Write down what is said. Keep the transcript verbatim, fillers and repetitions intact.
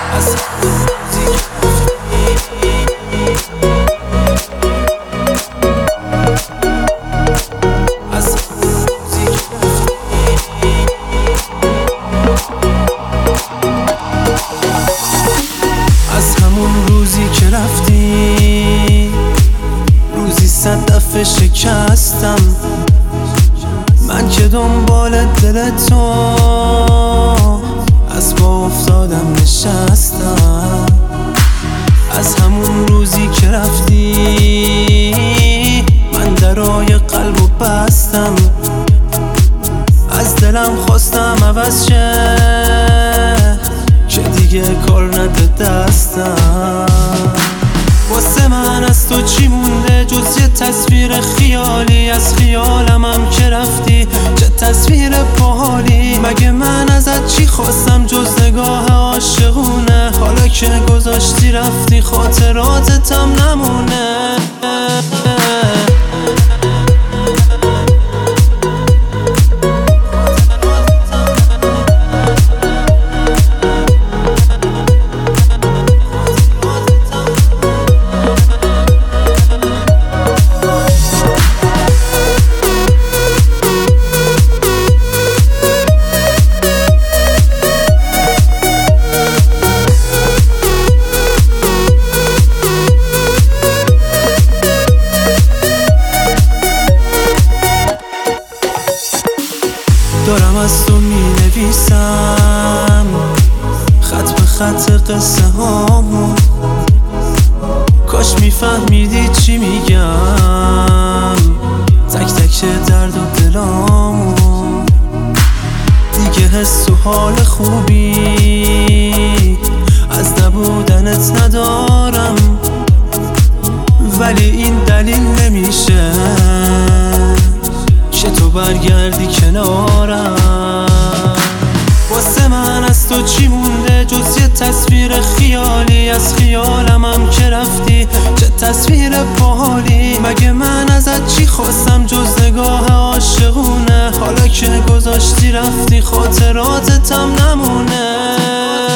از روزی از روزی از همون روزی که رفتی، روزی صد دفعه شکستم من که دنبال دل تو از با افتادم نشستم. از همون روزی که رفتی من درای قلبو بستم، از دلم خواستم عوض شه که دیگه کار نده دستم. واسه من از تو چی مونده جز یه تصویر خیالی؟ از خیالم هم که رفتی چه تصویر باحالی. مگه من ازت چی خواستم جز نگاه عاشقونه؟ حالا که گذاشتی رفتی خاطراتتم نمونه. دارم از تو می نویسم خط به خط قصه هامو، کاش میفهمیدی چی میگم تک تک درد و دلامو. دیگه حس و حال خوبی از نبودنت ندارم، ولی این دلیل نمیشه که تو برگردی کنارم. واسه من از تو چی مونده جز یه تصویر خیالی؟ از خیالم هم که رفتی چه تصویر باحالی. مگه من ازت چی خواستم جز نگاه عاشقونه؟ حالا که گذاشتی رفتی خاطراتتم نمونه.